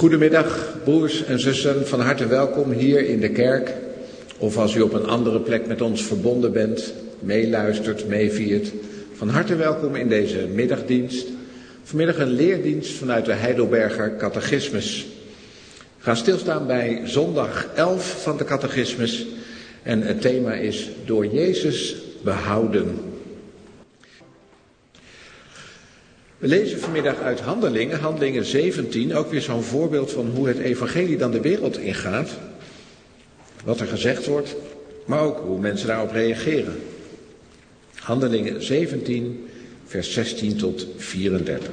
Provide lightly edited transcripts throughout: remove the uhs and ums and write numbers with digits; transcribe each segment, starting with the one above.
Goedemiddag, broers en zussen, van harte welkom hier in de kerk. Of als u op een andere plek met ons verbonden bent, meeluistert, meeviert. Van harte welkom in deze middagdienst. Vanmiddag een leerdienst vanuit de Heidelberger Catechismus. We gaan stilstaan bij zondag 11 van de Catechismus. En het thema is door Jezus behouden. We lezen vanmiddag uit Handelingen 17, ook weer zo'n voorbeeld van hoe het evangelie dan de wereld ingaat. Wat er gezegd wordt, maar ook hoe mensen daarop reageren. Handelingen 17, vers 16 tot 34.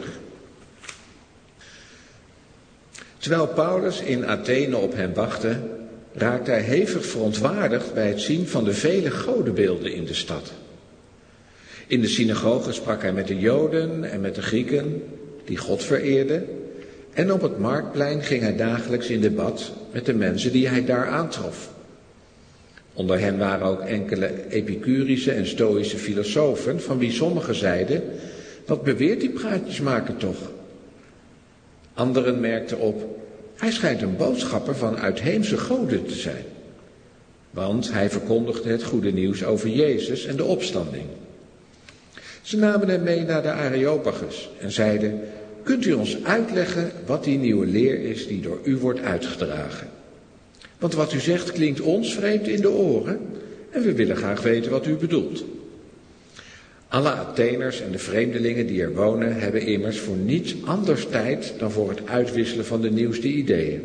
Terwijl Paulus in Athene op hem wachtte, raakte hij hevig verontwaardigd bij het zien van de vele godenbeelden in de stad. In de synagoge sprak hij met de Joden en met de Grieken die God vereerden. En op het marktplein ging hij dagelijks in debat met de mensen die hij daar aantrof. Onder hen waren ook enkele Epicurische en Stoïsche filosofen, van wie sommigen zeiden: wat beweert die praatjesmaker toch? Anderen merkten op: hij schijnt een boodschapper van uitheemse goden te zijn. Want hij verkondigde het goede nieuws over Jezus en de opstanding. Ze namen hem mee naar de Areopagus en zeiden: kunt u ons uitleggen wat die nieuwe leer is die door u wordt uitgedragen? Want wat u zegt klinkt ons vreemd in de oren en we willen graag weten wat u bedoelt. Alle Atheners en de vreemdelingen die er wonen hebben immers voor niets anders tijd dan voor het uitwisselen van de nieuwste ideeën.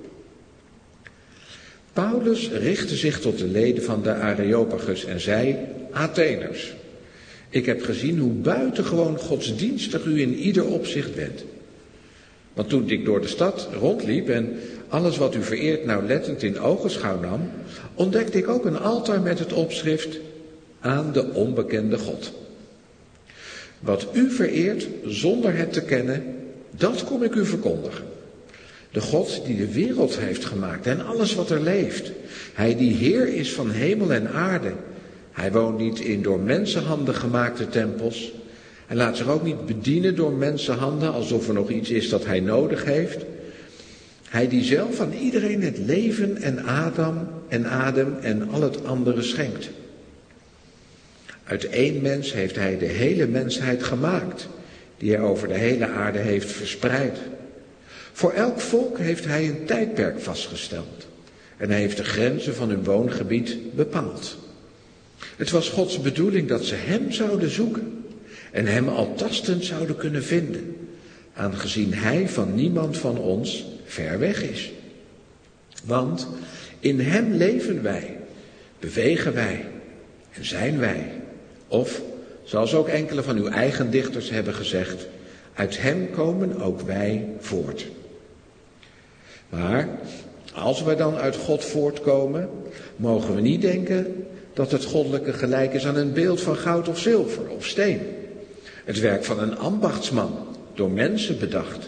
Paulus richtte zich tot de leden van de Areopagus en zei: Atheners, ik heb gezien hoe buitengewoon godsdienstig u in ieder opzicht bent. Want toen ik door de stad rondliep en alles wat u vereert nauwlettend in ogenschouw nam, ontdekte ik ook een altaar met het opschrift: aan de onbekende God. Wat u vereert zonder het te kennen, dat kom ik u verkondigen. De God die de wereld heeft gemaakt en alles wat er leeft. Hij die Heer is van hemel en aarde. Hij woont niet in door mensenhanden gemaakte tempels. Hij laat zich ook niet bedienen door mensenhanden alsof er nog iets is dat hij nodig heeft. Hij die zelf aan iedereen het leven en adem en al het andere schenkt. Uit één mens heeft hij de hele mensheid gemaakt, die hij over de hele aarde heeft verspreid. Voor elk volk heeft hij een tijdperk vastgesteld en hij heeft de grenzen van hun woongebied bepaald. Het was Gods bedoeling dat ze hem zouden zoeken en hem al tastend zouden kunnen vinden, aangezien hij van niemand van ons ver weg is. Want in hem leven wij, bewegen wij en zijn wij. Of, zoals ook enkele van uw eigen dichters hebben gezegd, uit hem komen ook wij voort. Maar als wij dan uit God voortkomen, mogen we niet denken dat het goddelijke gelijk is aan een beeld van goud of zilver of steen. Het werk van een ambachtsman, door mensen bedacht.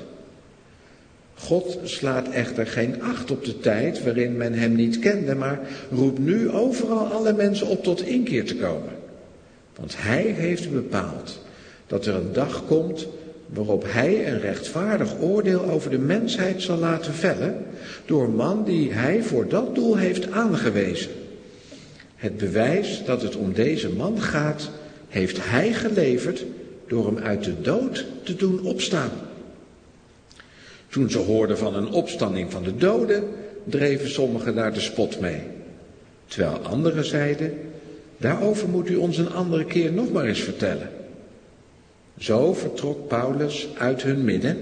God slaat echter geen acht op de tijd waarin men hem niet kende, maar roept nu overal alle mensen op tot inkeer te komen. Want hij heeft bepaald dat er een dag komt waarop hij een rechtvaardig oordeel over de mensheid zal laten vellen door een man die hij voor dat doel heeft aangewezen. Het bewijs dat het om deze man gaat, heeft hij geleverd door hem uit de dood te doen opstaan. Toen ze hoorden van een opstanding van de doden, dreven sommigen daar de spot mee. Terwijl anderen zeiden: daarover moet u ons een andere keer nog maar eens vertellen. Zo vertrok Paulus uit hun midden.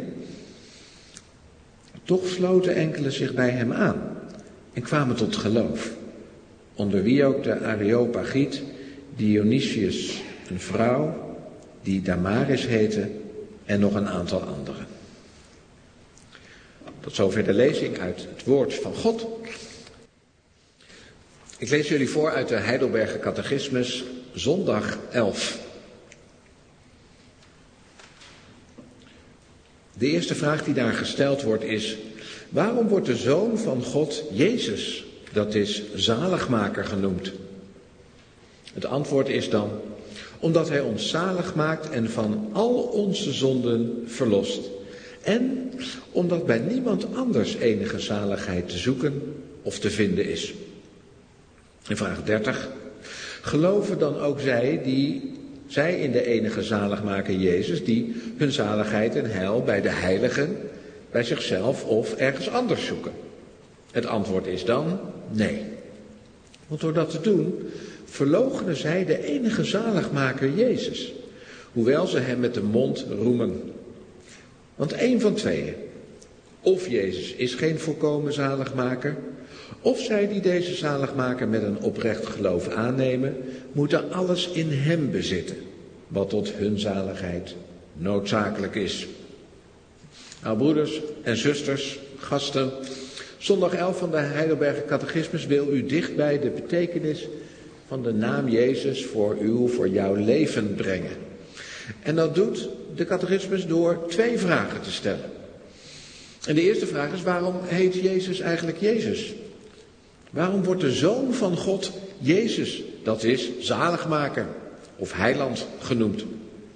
Toch sloten enkele zich bij hem aan en kwamen tot geloof. Onder wie ook de Areopagiet, Dionysius, een vrouw die Damaris heette, en nog een aantal anderen. Tot zover de lezing uit het woord van God. Ik lees jullie voor uit de Heidelberger Catechismus, zondag 11. De eerste vraag die daar gesteld wordt is: waarom wordt de Zoon van God Jezus, dat is zaligmaker, genoemd? Het antwoord is dan: omdat hij ons zalig maakt en van al onze zonden verlost. En omdat bij niemand anders enige zaligheid te zoeken of te vinden is. In vraag 30. Geloven dan ook zij in de enige zaligmaker Jezus, die hun zaligheid en heil bij de heiligen, bij zichzelf of ergens anders zoeken? Het antwoord is dan nee. Want door dat te doen, verloochenen zij de enige zaligmaker Jezus, hoewel ze hem met de mond roemen. Want één van tweeën, of Jezus is geen volkomen zaligmaker, of zij die deze zaligmaker met een oprecht geloof aannemen, moeten alles in hem bezitten, wat tot hun zaligheid noodzakelijk is. Nou, broeders en zusters, gasten, zondag 11 van de Heidelberger Catechismus wil u dicht bij de betekenis van de naam Jezus voor jouw leven brengen. En dat doet de catechismus door 2 vragen te stellen. En de eerste vraag is: waarom heet Jezus eigenlijk Jezus? Waarom wordt de Zoon van God Jezus, dat is zaligmaker of heiland genoemd?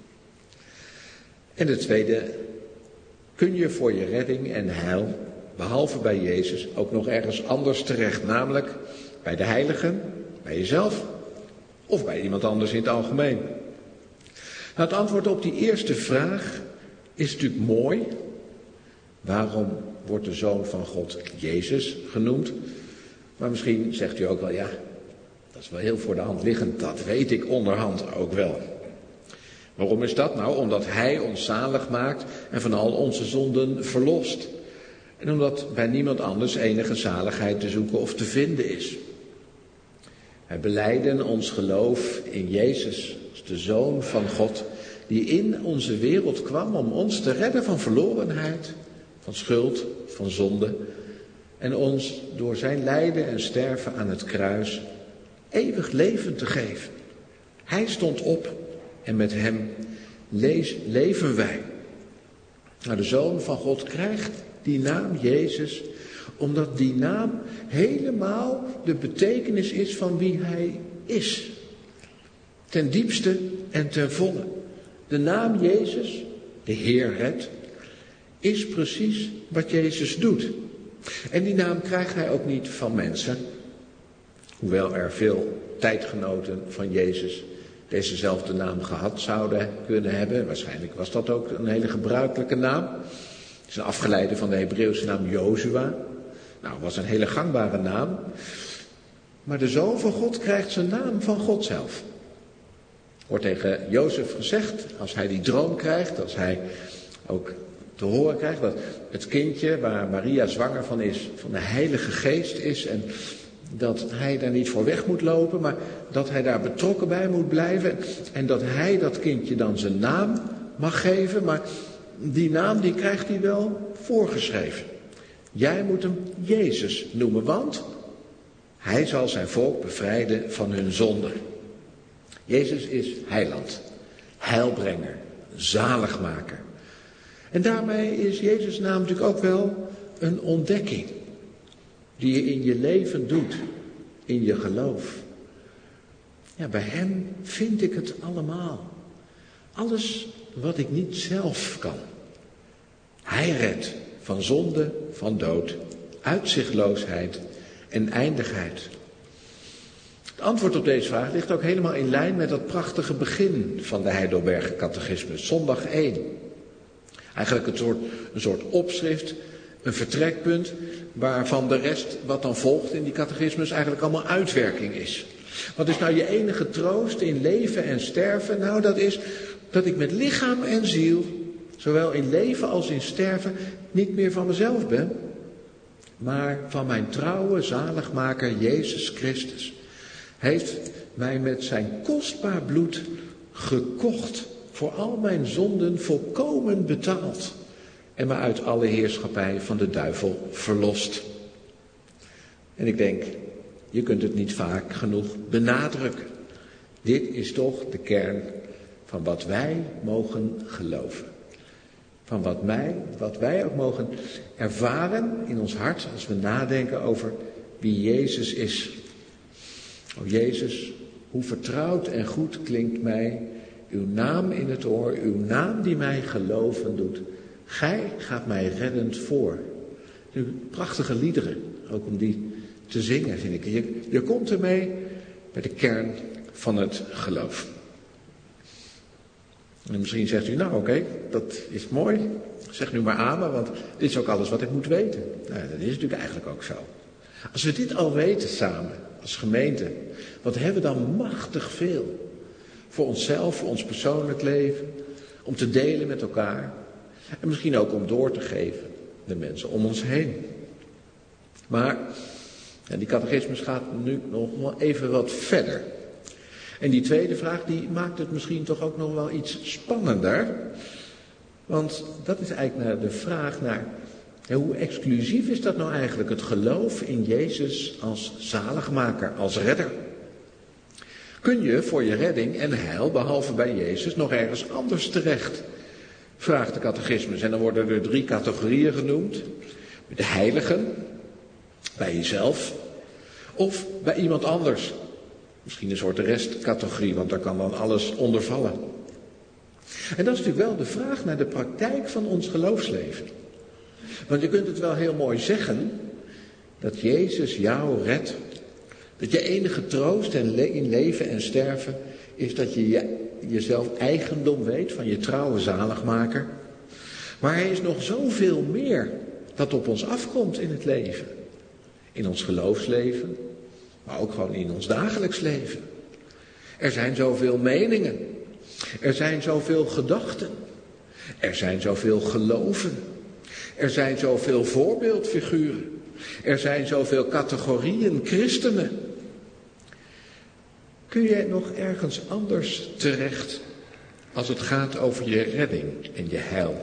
En de tweede: kun je voor je redding en heil, behalve bij Jezus, ook nog ergens anders terecht? Namelijk bij de heiligen, bij jezelf of bij iemand anders in het algemeen? Nou, het antwoord op die eerste vraag is natuurlijk mooi. Waarom wordt de Zoon van God Jezus genoemd? Maar misschien zegt u ook wel, ja, dat is wel heel voor de hand liggend. Dat weet ik onderhand ook wel. Waarom is dat? Nou, omdat Hij ons zalig maakt en van al onze zonden verlost. En omdat bij niemand anders enige zaligheid te zoeken of te vinden is. Wij belijden ons geloof in Jezus, de Zoon van God, die in onze wereld kwam om ons te redden van verlorenheid, van schuld, van zonde, en ons door zijn lijden en sterven aan het kruis eeuwig leven te geven. Hij stond op en met hem leven wij. Nou, de Zoon van God krijgt die naam Jezus, omdat die naam helemaal de betekenis is van wie hij is. Ten diepste en ten volle. De naam Jezus, de Heer redt, is precies wat Jezus doet. En die naam krijgt hij ook niet van mensen. Hoewel er veel tijdgenoten van Jezus dezezelfde naam gehad zouden kunnen hebben. Waarschijnlijk was dat ook een hele gebruikelijke naam. Het is een afgeleide van de Hebreeuwse naam Jozua. Nou, was een hele gangbare naam. Maar de Zoon van God krijgt zijn naam van God zelf. Wordt tegen Jozef gezegd, als hij die droom krijgt, als hij ook te horen krijgt dat het kindje waar Maria zwanger van is, van de Heilige Geest is en dat hij daar niet voor weg moet lopen, maar dat hij daar betrokken bij moet blijven en dat hij dat kindje dan zijn naam mag geven, maar die naam die krijgt hij wel voorgeschreven. Jij moet hem Jezus noemen, want hij zal zijn volk bevrijden van hun zonden. Jezus is heiland, heilbrenger, zaligmaker. En daarmee is Jezus' naam natuurlijk ook wel een ontdekking die je in je leven doet, in je geloof. Ja, bij hem vind ik het allemaal. Alles wat ik niet zelf kan. Hij redt van zonde, van dood, uitzichtloosheid en eindigheid. Het antwoord op deze vraag ligt ook helemaal in lijn met dat prachtige begin van de Heidelberger Catechismus, zondag 1. Eigenlijk een soort opschrift, een vertrekpunt, waarvan de rest wat dan volgt in die catechismus eigenlijk allemaal uitwerking is. Wat is nou je enige troost in leven en sterven? Nou, dat is dat ik met lichaam en ziel, zowel in leven als in sterven, niet meer van mezelf ben, maar van mijn trouwe zaligmaker Jezus Christus. Hij heeft mij met zijn kostbaar bloed gekocht, voor al mijn zonden volkomen betaald en me uit alle heerschappij van de duivel verlost. En ik denk, je kunt het niet vaak genoeg benadrukken. Dit is toch de kern van wat wij mogen geloven. Van wat wij ook mogen ervaren in ons hart als we nadenken over wie Jezus is. O Jezus, hoe vertrouwd en goed klinkt mij uw naam in het oor, uw naam die mij geloven doet. Gij gaat mij reddend voor. Prachtige liederen, ook om die te zingen, vind ik. Je komt ermee bij de kern van het geloof. En misschien zegt u, nou oké, dat is mooi. Zeg nu maar amen, want dit is ook alles wat ik moet weten. Nou, dat is natuurlijk eigenlijk ook zo. Als we dit al weten samen, als gemeente, wat hebben we dan machtig veel. Voor onszelf, voor ons persoonlijk leven, om te delen met elkaar. En misschien ook om door te geven, de mensen om ons heen. Maar die catechismus gaat nu nog wel even wat verder. En die tweede vraag, die maakt het misschien toch ook nog wel iets spannender. Want dat is eigenlijk de vraag naar, hoe exclusief is dat nou eigenlijk, het geloof in Jezus als zaligmaker, als redder? Kun je voor je redding en heil, behalve bij Jezus, nog ergens anders terecht? Vraagt de catechismus. En dan worden er 3 categorieën genoemd. De heiligen, bij jezelf, of bij iemand anders. Misschien een soort restcategorie, want daar kan dan alles onder vallen. En dat is natuurlijk wel de vraag naar de praktijk van ons geloofsleven. Want je kunt het wel heel mooi zeggen, dat Jezus jou redt. Dat je enige troost in leven en sterven is dat je jezelf eigendom weet van je trouwe zaligmaker. Maar er is nog zoveel meer dat op ons afkomt in het leven. In ons geloofsleven, maar ook gewoon in ons dagelijks leven. Er zijn zoveel meningen. Er zijn zoveel gedachten. Er zijn zoveel geloven. Er zijn zoveel voorbeeldfiguren. Er zijn zoveel categorieën christenen. Kun je nog ergens anders terecht als het gaat over je redding en je heil?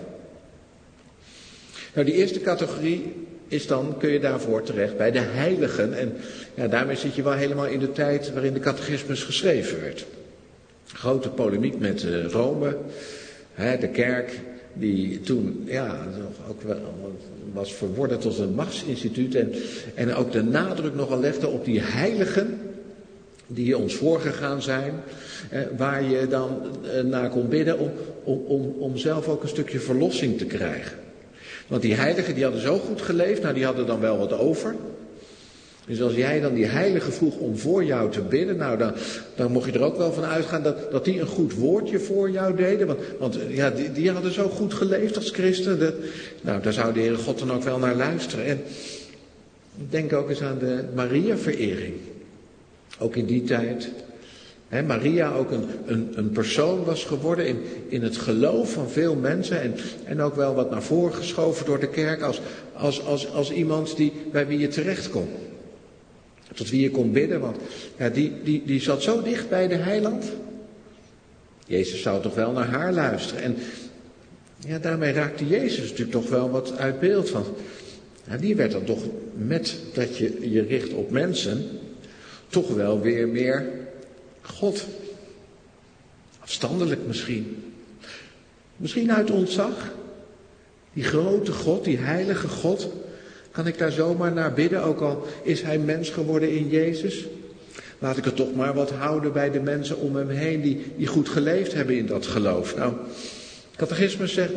Nou, die eerste categorie is dan, kun je daarvoor terecht bij de heiligen. En ja, daarmee zit je wel helemaal in de tijd waarin de catechismus geschreven werd. Grote polemiek met Rome, de kerk die toen ook wel was verworden tot een machtsinstituut. En ook de nadruk nogal legde op die heiligen die ons voorgegaan zijn. Waar je dan naar kon bidden om zelf ook een stukje verlossing te krijgen. Want die heiligen die hadden zo goed geleefd, nou die hadden dan wel wat over. Dus als jij dan die heilige vroeg om voor jou te bidden, nou dan mocht je er ook wel van uitgaan dat die een goed woordje voor jou deden. Want die hadden zo goed geleefd als christen. Nou, daar zou de Heere God dan ook wel naar luisteren. En denk ook eens aan de Maria-verering. Ook in die tijd. Maria ook een persoon was geworden in het geloof van veel mensen. En ook wel wat naar voren geschoven door de kerk als iemand bij wie je terecht kon. Tot wie je kon bidden, want die zat zo dicht bij de heiland. Jezus zou toch wel naar haar luisteren. En daarmee raakte Jezus natuurlijk toch wel wat uit beeld van. Die werd dan toch, met dat je je richt op mensen, toch wel weer meer God. Afstandelijk misschien. Misschien uit ontzag. Die grote God, die heilige God. Kan ik daar zomaar naar bidden, ook al is hij mens geworden in Jezus? Laat ik het toch maar wat houden bij de mensen om hem heen die goed geleefd hebben in dat geloof. Nou, catechismus zegt,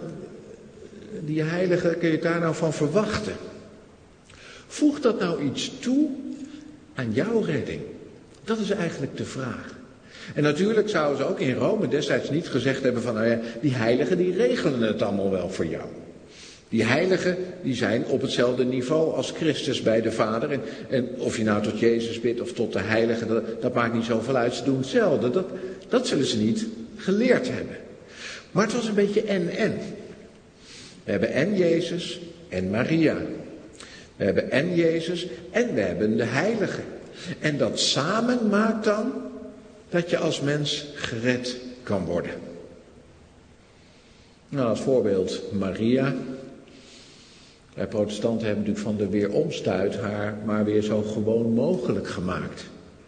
die heilige, kun je het daar nou van verwachten? Voegt dat nou iets toe aan jouw redding? Dat is eigenlijk de vraag. En natuurlijk zouden ze ook in Rome destijds niet gezegd hebben van, die heiligen die regelen het allemaal wel voor jou. Die heiligen die zijn op hetzelfde niveau als Christus bij de Vader. En of je nou tot Jezus bidt of tot de heiligen, dat maakt niet zoveel uit. Ze doen hetzelfde. Dat zullen ze niet geleerd hebben. Maar het was een beetje en. We hebben en Jezus en Maria. We hebben en Jezus en we hebben de heiligen. En dat samen maakt dan dat je als mens gered kan worden. Nou, als voorbeeld Maria. Wij protestanten hebben natuurlijk van de weeromstuit haar maar weer zo gewoon mogelijk gemaakt.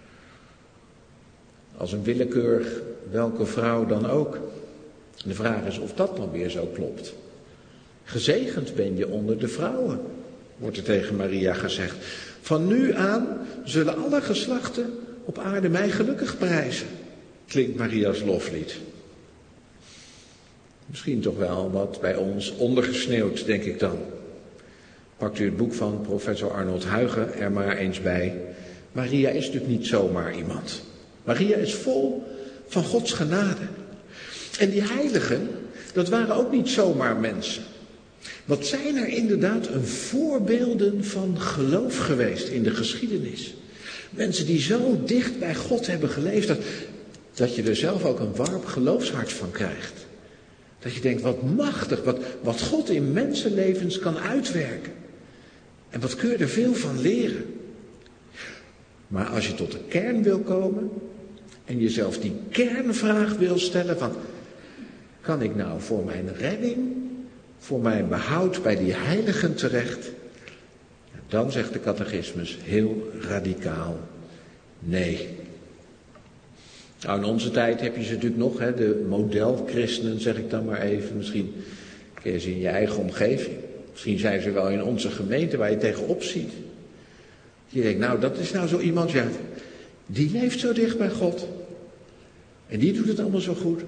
Als een willekeurig welke vrouw dan ook. De vraag is of dat dan weer zo klopt. Gezegend ben je onder de vrouwen, wordt er tegen Maria gezegd. Van nu aan zullen alle geslachten op aarde mij gelukkig prijzen, klinkt Maria's loflied. Misschien toch wel wat bij ons ondergesneeuwd, denk ik dan. Pakt u het boek van professor Arnold Huygen er maar eens bij. Maria is natuurlijk niet zomaar iemand. Maria is vol van Gods genade. En die heiligen, dat waren ook niet zomaar mensen. Wat zijn er inderdaad een voorbeelden van geloof geweest in de geschiedenis. Mensen die zo dicht bij God hebben geleefd, dat je er zelf ook een warm geloofshart van krijgt. Dat je denkt, wat machtig, wat God in mensenlevens kan uitwerken. En wat kun je er veel van leren. Maar als je tot de kern wil komen en jezelf die kernvraag wil stellen van, kan ik nou voor mijn redding, voor mijn behoud bij die heiligen terecht? Dan zegt de catechismus heel radicaal, nee. Nou, in onze tijd heb je ze natuurlijk nog, de modelchristenen, zeg ik dan maar even. Misschien ken je ze in je eigen omgeving. Misschien zijn ze wel in onze gemeente waar je tegenop ziet. Je denkt, nou, dat is nou zo iemand, ja, die leeft zo dicht bij God. En die doet het allemaal zo goed.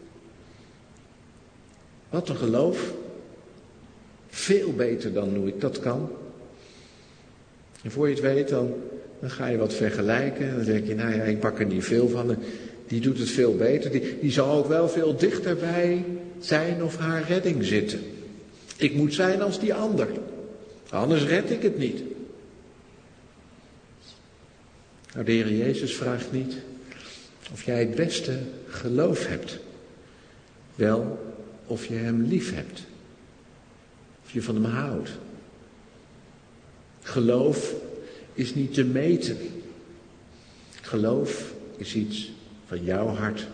Wat een geloof. Veel beter dan hoe ik dat kan. En voor je het weet, dan ga je wat vergelijken. En dan denk je, nou ja, ik pak er niet veel van. Die doet het veel beter. Die zal ook wel veel dichter bij zijn of haar redding zitten. Ik moet zijn als die ander. Anders red ik het niet. Nou, de Heer Jezus vraagt niet of jij het beste geloof hebt. Wel of je hem lief hebt. Of je van hem houdt. Geloof is niet te meten. Geloof is iets van jouw hart.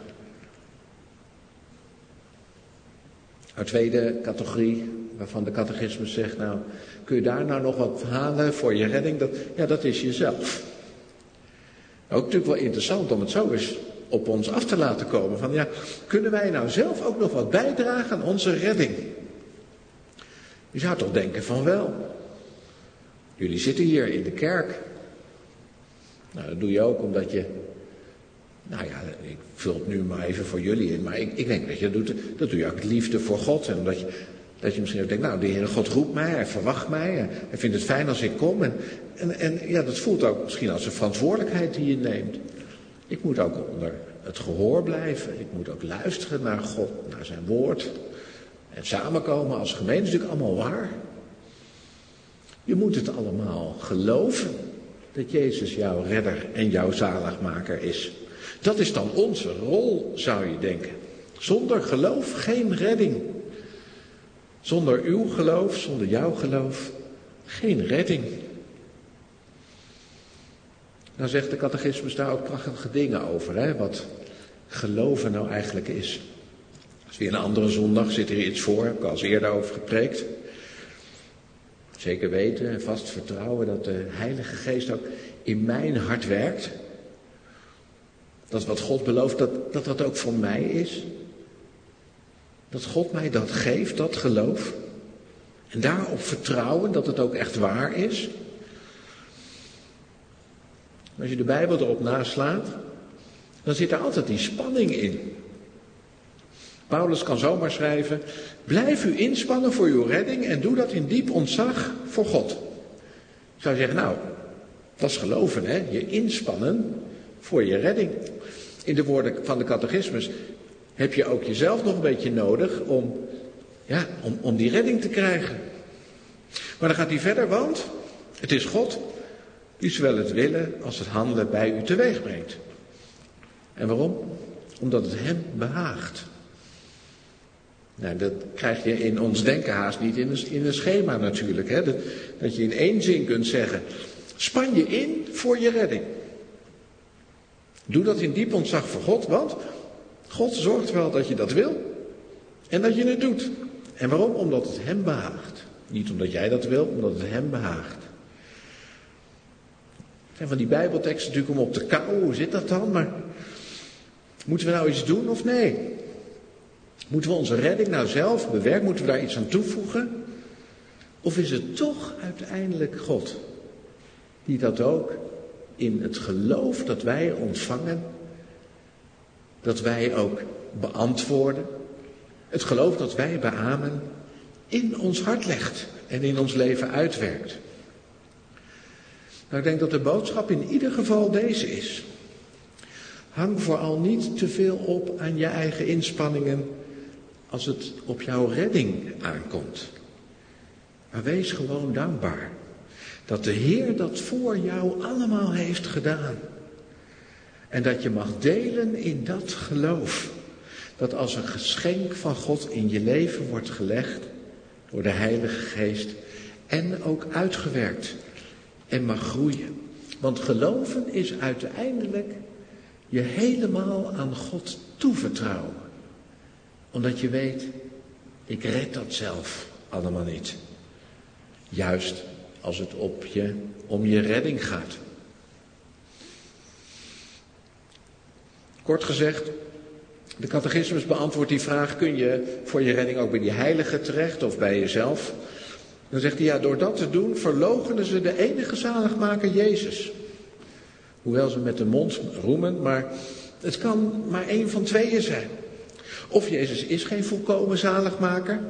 Een tweede categorie waarvan de catechismus zegt, nou, kun je daar nou nog wat halen voor je redding? Dat is jezelf. Ook natuurlijk wel interessant om het zo eens op ons af te laten komen. Van ja, kunnen wij nou zelf ook nog wat bijdragen aan onze redding? Je zou toch denken van wel. Jullie zitten hier in de kerk. Nou, dat doe je ook omdat je... Nou ja, ik vul het nu maar even voor jullie in. Maar ik denk dat je dat doe je ook uit liefde voor God. En omdat je misschien ook denkt, nou, de Heere God roept mij, hij verwacht mij. Hij vindt het fijn als ik kom. En ja, dat voelt ook misschien als een verantwoordelijkheid die je neemt. Ik moet ook onder het gehoor blijven. Ik moet ook luisteren naar God, naar zijn woord. En samenkomen als gemeente is natuurlijk allemaal waar. Je moet het allemaal geloven. Dat Jezus jouw redder en jouw zaligmaker is. Dat is dan onze rol, zou je denken. Zonder geloof geen redding. Zonder uw geloof, zonder jouw geloof, geen redding. Nou zegt de catechismus daar ook prachtige dingen over, wat geloven nou eigenlijk is. Dat is weer een andere zondag, zit er iets voor, heb ik al eens eerder over gepreekt. Zeker weten en vast vertrouwen dat de Heilige Geest ook in mijn hart werkt. Dat wat God belooft, dat ook voor mij is. Dat God mij dat geeft, dat geloof. En daarop vertrouwen dat het ook echt waar is. Als je de Bijbel erop naslaat, dan zit er altijd die spanning in. Paulus kan zomaar schrijven, blijf u inspannen voor uw redding en doe dat in diep ontzag voor God. Ik zou zeggen, nou, dat is geloven, hè? Je inspannen voor je redding. In de woorden van de catechismus heb je ook jezelf nog een beetje nodig om die redding te krijgen. Maar dan gaat hij verder, want het is God die zowel het willen als het handelen bij u teweeg brengt. En waarom? Omdat het hem behaagt. Nou, dat krijg je in ons denken haast niet in een schema natuurlijk. Hè? Dat je in één zin kunt zeggen, span je in voor je redding. Doe dat in diep ontzag voor God, want God zorgt wel dat je dat wil en dat je het doet. En waarom? Omdat het hem behaagt. Niet omdat jij dat wil, omdat het hem behaagt. Er zijn van die Bijbelteksten natuurlijk om op te kauwen, hoe zit dat dan? Maar moeten we nou iets doen of nee? Moeten we onze redding nou zelf bewerken? Moeten we daar iets aan toevoegen? Of is het toch uiteindelijk God die dat ook in het geloof dat wij ontvangen, dat wij ook beantwoorden, Het geloof dat wij beamen in ons hart legt en in ons leven uitwerkt. Nou, ik denk dat de boodschap in ieder geval deze is. Hang vooral niet te veel op aan je eigen inspanningen als het op jouw redding aankomt. Maar wees gewoon dankbaar dat de Heer dat voor jou allemaal heeft gedaan. En dat je mag delen in dat geloof. Dat als een geschenk van God in je leven wordt gelegd door de Heilige Geest en ook uitgewerkt en mag groeien. Want geloven is uiteindelijk je helemaal aan God toevertrouwen. Omdat je weet, ik red dat zelf allemaal niet. Juist als het om je redding gaat. Kort gezegd, de catechismus beantwoordt die vraag, kun je voor je redding ook bij die heilige terecht of bij jezelf? Dan zegt hij, ja, door dat te doen verloochenen ze de enige zaligmaker Jezus. Hoewel ze met de mond roemen, maar het kan maar één van tweeën zijn. Of Jezus is geen volkomen zaligmaker.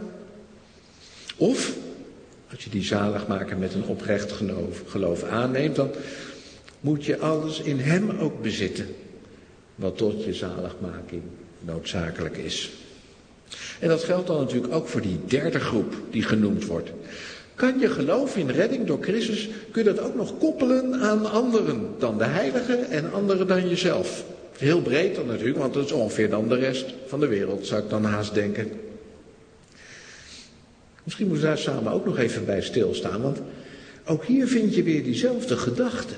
Of, als je die zaligmaker met een oprecht geloof aanneemt, dan moet je alles in hem ook bezitten. Wat tot je zaligmaking noodzakelijk is. En dat geldt dan natuurlijk ook voor die derde groep die genoemd wordt. Kan je geloof in redding door Christus, kun je dat ook nog koppelen aan anderen dan de heiligen en anderen dan jezelf. Heel breed dan natuurlijk, want dat is ongeveer dan de rest van de wereld, zou ik dan haast denken. Misschien moeten we daar samen ook nog even bij stilstaan, want ook hier vind je weer diezelfde gedachte.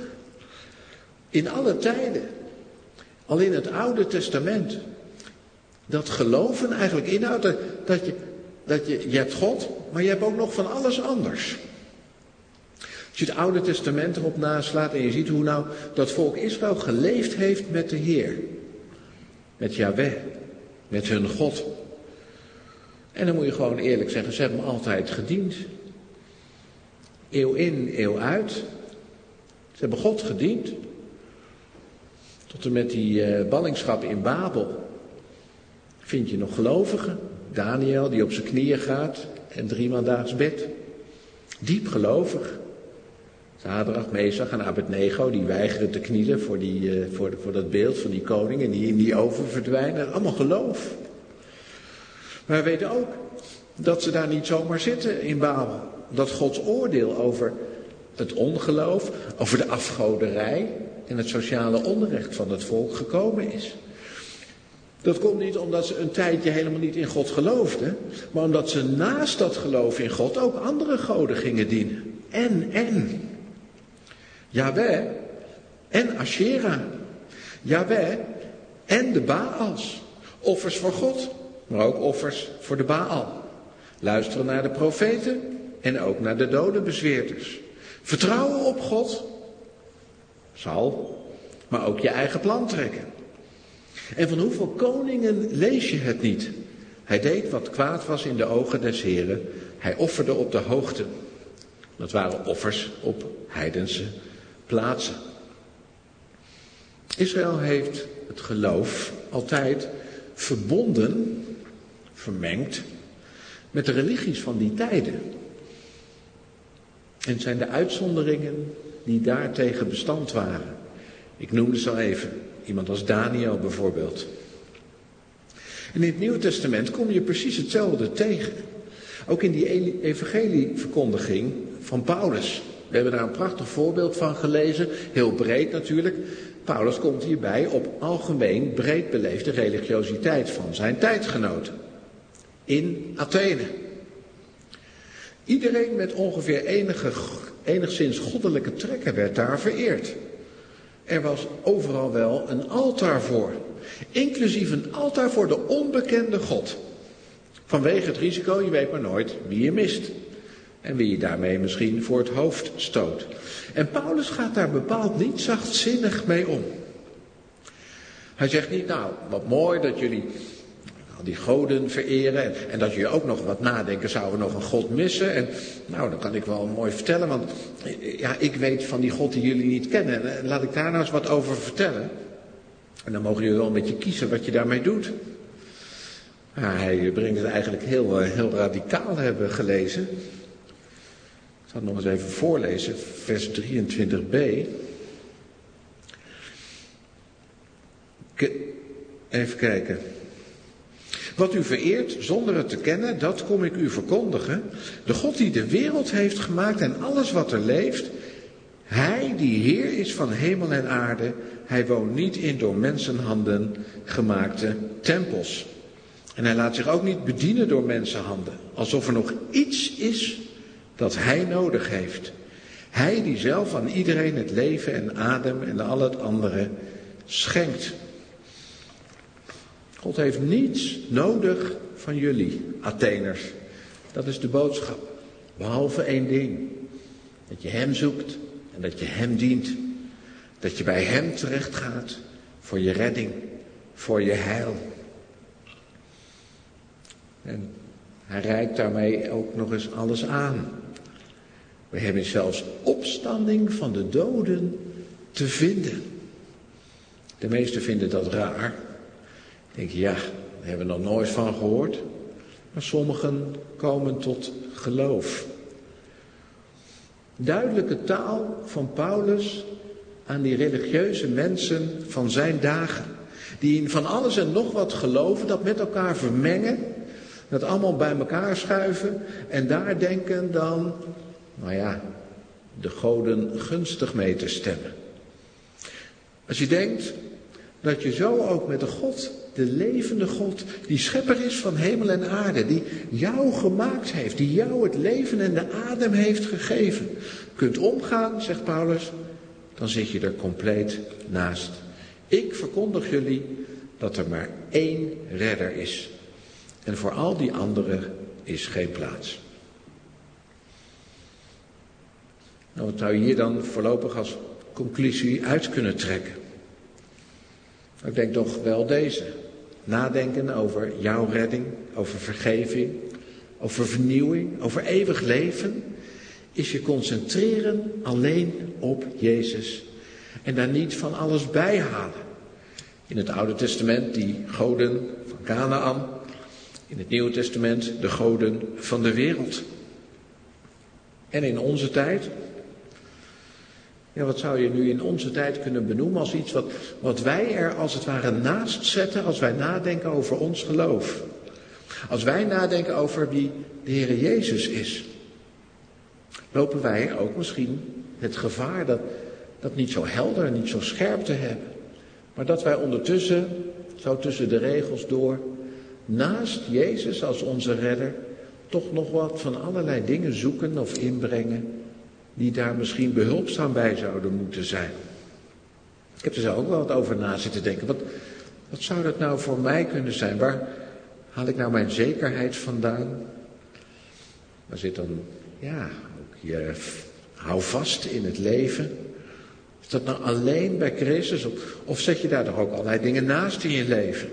In alle tijden, al in het Oude Testament, dat geloven eigenlijk inhoudt dat je hebt God, maar je hebt ook nog van alles anders. Als je het Oude Testament erop naslaat en je ziet hoe nou dat volk Israël geleefd heeft met de Heer. Met Yahweh, met hun God. En dan moet je gewoon eerlijk zeggen, ze hebben hem altijd gediend. Eeuw in, eeuw uit. Ze hebben God gediend. Tot en met die ballingschap in Babel vind je nog gelovigen. Daniel die op zijn knieën gaat en 3 maal daags bidt. Diep gelovig. Sadrach, Mesach en Abednego die weigeren te knielen voor dat beeld van die koning en die in die oven verdwijnen. Allemaal geloof. Maar we weten ook dat ze daar niet zomaar zitten in Babel. Dat Gods oordeel over het ongeloof, over de afgoderij en het sociale onrecht van het volk gekomen is. Dat komt niet omdat ze een tijdje helemaal niet in God geloofden, maar omdat ze naast dat geloof in God ook andere goden gingen dienen. En. Yahweh en Asherah. Yahweh en de Baals. Offers voor God, maar ook offers voor de Baal. Luisteren naar de profeten en ook naar de dodenbezweerders. Vertrouwen op God zal, maar ook je eigen plan trekken. En van hoeveel koningen lees je het niet? Hij deed wat kwaad was in de ogen des Heren. Hij offerde op de hoogte. Dat waren offers op heidense plaatsen. Israël heeft het geloof altijd verbonden, vermengd, met de religies van die tijden. En het zijn de uitzonderingen die daartegen bestand waren. Ik noemde ze al even. Iemand als Daniel bijvoorbeeld. En in het Nieuwe Testament kom je precies hetzelfde tegen. Ook in die evangelieverkondiging van Paulus. We hebben daar een prachtig voorbeeld van gelezen. Heel breed natuurlijk. Paulus komt hierbij op algemeen breed beleefde religiositeit van zijn tijdgenoten. In Athene. Iedereen met ongeveer enigszins goddelijke trekken werd daar vereerd. Er was overal wel een altaar voor. Inclusief een altaar voor de onbekende God. Vanwege het risico, je weet maar nooit wie je mist. En wie je daarmee misschien voor het hoofd stoot. En Paulus gaat daar bepaald niet zachtzinnig mee om. Hij zegt niet, nou, wat mooi dat jullie al die goden vereren. En dat jullie ook nog wat nadenken, zouden we nog een God missen? En nou, dat kan ik wel mooi vertellen, want ja, ik weet van die God die jullie niet kennen. En laat ik daar nou eens wat over vertellen. En dan mogen jullie wel een beetje kiezen wat je daarmee doet. Ja, hij brengt het eigenlijk heel radicaal, hebben we gelezen. Ik zal het nog eens even voorlezen, vers 23b. Even kijken. Wat u vereert zonder het te kennen, dat kom ik u verkondigen. De God die de wereld heeft gemaakt en alles wat er leeft. Hij die Heer is van hemel en aarde. Hij woont niet in door mensenhanden gemaakte tempels. En hij laat zich ook niet bedienen door mensenhanden. Alsof er nog iets is dat hij nodig heeft. Hij die zelf aan iedereen het leven en adem en al het andere schenkt. God heeft niets nodig van jullie, Atheners. Dat is de boodschap. Behalve één ding. Dat je hem zoekt en dat je hem dient. Dat je bij hem terecht gaat voor je redding, voor je heil. En hij reikt daarmee ook nog eens alles aan. We hebben zelfs opstanding van de doden te vinden. De meesten vinden dat raar. Denk je, ja, daar hebben we nog nooit van gehoord. Maar sommigen komen tot geloof. Duidelijke taal van Paulus aan die religieuze mensen van zijn dagen. Die in van alles en nog wat geloven, dat met elkaar vermengen. Dat allemaal bij elkaar schuiven. En daar denken dan, nou ja, de goden gunstig mee te stemmen. Als je denkt dat je zo ook met de God, de levende God, die schepper is van hemel en aarde, die jou gemaakt heeft, die jou het leven en de adem heeft gegeven, kunt omgaan, zegt Paulus, dan zit je er compleet naast. Ik verkondig jullie dat er maar één redder is. En voor al die anderen is geen plaats. Nou, wat zou je hier dan voorlopig als conclusie uit kunnen trekken? Ik denk toch wel deze. Nadenken over jouw redding, over vergeving, over vernieuwing, over eeuwig leven, is je concentreren alleen op Jezus. En daar niet van alles bij halen. In het Oude Testament die goden van Kanaän. In het Nieuwe Testament de goden van de wereld. En in onze tijd. Ja, wat zou je nu in onze tijd kunnen benoemen als iets wat wij er als het ware naast zetten als wij nadenken over ons geloof. Als wij nadenken over wie de Heer Jezus is. Lopen wij ook misschien het gevaar dat niet zo helder en niet zo scherp te hebben. Maar dat wij ondertussen, zo tussen de regels door, naast Jezus als onze redder, toch nog wat van allerlei dingen zoeken of inbrengen die daar misschien behulpzaam bij zouden moeten zijn. Ik heb er zo ook wel wat over na zitten denken. Wat zou dat nou voor mij kunnen zijn? Waar haal ik nou mijn zekerheid vandaan? Waar zit dan, ja, ook je houvast in het leven? Is dat nou alleen bij Christus? Of zet je daar toch ook allerlei dingen naast in je leven?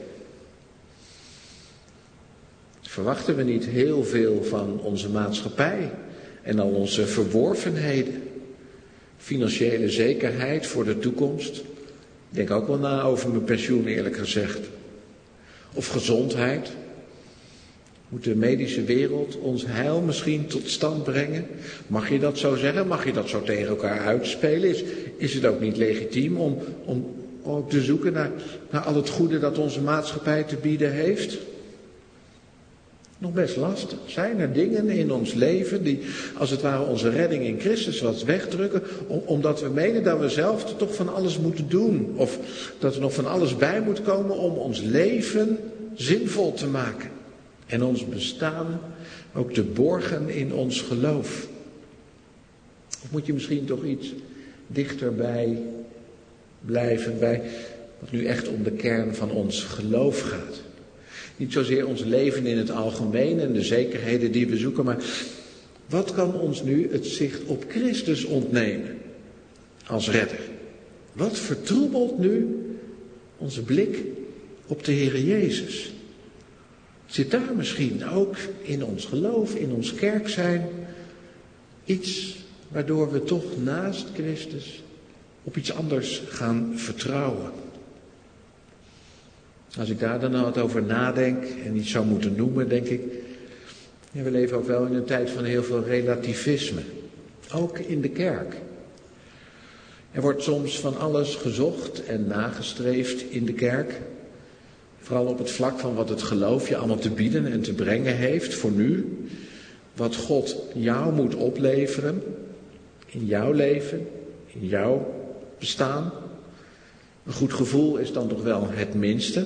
Verwachten we niet heel veel van onze maatschappij en al onze verworvenheden? Financiële zekerheid voor de toekomst. Ik denk ook wel na over mijn pensioen, eerlijk gezegd. Of gezondheid. Moet de medische wereld ons heil misschien tot stand brengen? Mag je dat zo zeggen? Mag je dat zo tegen elkaar uitspelen? Is het ook niet legitiem om ook te zoeken naar al het goede dat onze maatschappij te bieden heeft? Nog best lastig. Zijn er dingen in ons leven die als het ware onze redding in Christus wat wegdrukken, omdat we menen dat we zelf toch van alles moeten doen? Of dat er nog van alles bij moet komen om ons leven zinvol te maken. En ons bestaan ook te borgen in ons geloof. Of moet je misschien toch iets dichterbij blijven bij wat nu echt om de kern van ons geloof gaat. Niet zozeer ons leven in het algemeen en de zekerheden die we zoeken, maar wat kan ons nu het zicht op Christus ontnemen als redder? Wat vertroebelt nu onze blik op de Heer Jezus? Zit daar misschien ook in ons geloof, in ons kerk zijn, iets waardoor we toch naast Christus op iets anders gaan vertrouwen? Als ik daar dan wat over nadenk en iets zou moeten noemen, denk ik, ja, we leven ook wel in een tijd van heel veel relativisme. Ook in de kerk. Er wordt soms van alles gezocht en nagestreefd in de kerk. Vooral op het vlak van wat het geloof je allemaal te bieden en te brengen heeft voor nu. Wat God jou moet opleveren in jouw leven, in jouw bestaan. Een goed gevoel is dan toch wel het minste.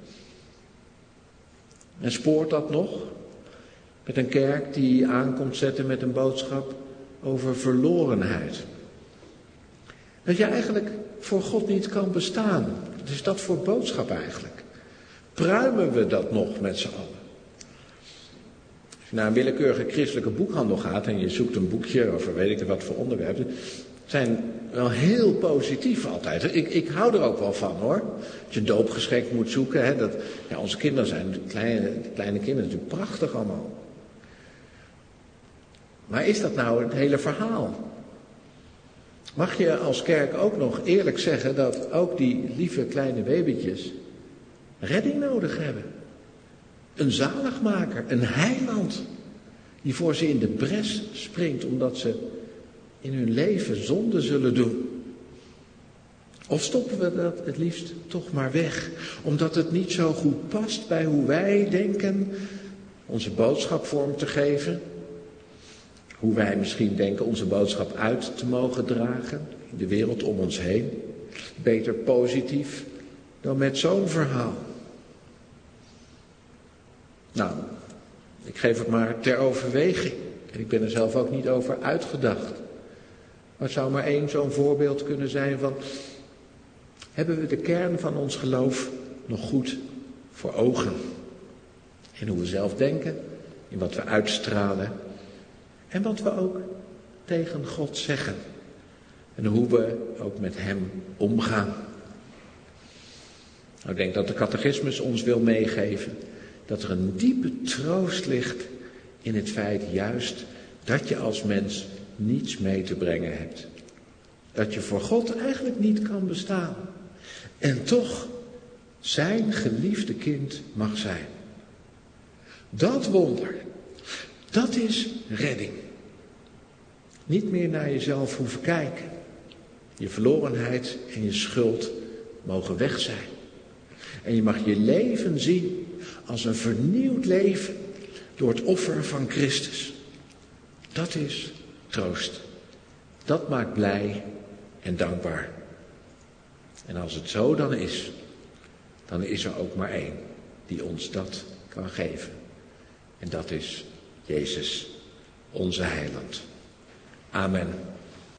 En spoort dat nog? Met een kerk die aankomt zetten met een boodschap over verlorenheid. Dat je eigenlijk voor God niet kan bestaan. Wat is dat voor boodschap eigenlijk? Pruimen we dat nog met z'n allen? Als je naar een willekeurige christelijke boekhandel gaat en je zoekt een boekje over weet ik wat voor onderwerpen, zijn wel heel positief altijd. Ik hou er ook wel van hoor. Als je een doopgeschenk moet zoeken. Hè, onze kinderen zijn, de kleine kinderen, natuurlijk prachtig allemaal. Maar is dat nou het hele verhaal? Mag je als kerk ook nog eerlijk zeggen dat ook die lieve kleine babytjes redding nodig hebben? Een zaligmaker, een heiland, die voor ze in de bres springt omdat ze in hun leven zonde zullen doen. Of stoppen we dat het liefst toch maar weg, omdat het niet zo goed past bij hoe wij denken onze boodschap vorm te geven. Hoe wij misschien denken onze boodschap uit te mogen dragen in de wereld om ons heen. Beter positief dan met zo'n verhaal. Nou, ik geef het maar ter overweging. En ik ben er zelf ook niet over uitgedacht. Maar het zou maar één zo'n voorbeeld kunnen zijn van, hebben we de kern van ons geloof nog goed voor ogen? In hoe we zelf denken, in wat we uitstralen en wat we ook tegen God zeggen. En hoe we ook met hem omgaan. Nou, ik denk dat de catechismus ons wil meegeven dat er een diepe troost ligt in het feit juist dat je als mens niets mee te brengen hebt. Dat je voor God eigenlijk niet kan bestaan. En toch zijn geliefde kind mag zijn. Dat wonder, dat is redding. Niet meer naar jezelf hoeven kijken. Je verlorenheid en je schuld mogen weg zijn. En je mag je leven zien als een vernieuwd leven door het offer van Christus. Dat is troost. Dat maakt blij en dankbaar. En als het zo dan is er ook maar één die ons dat kan geven. En dat is Jezus, onze heiland. Amen.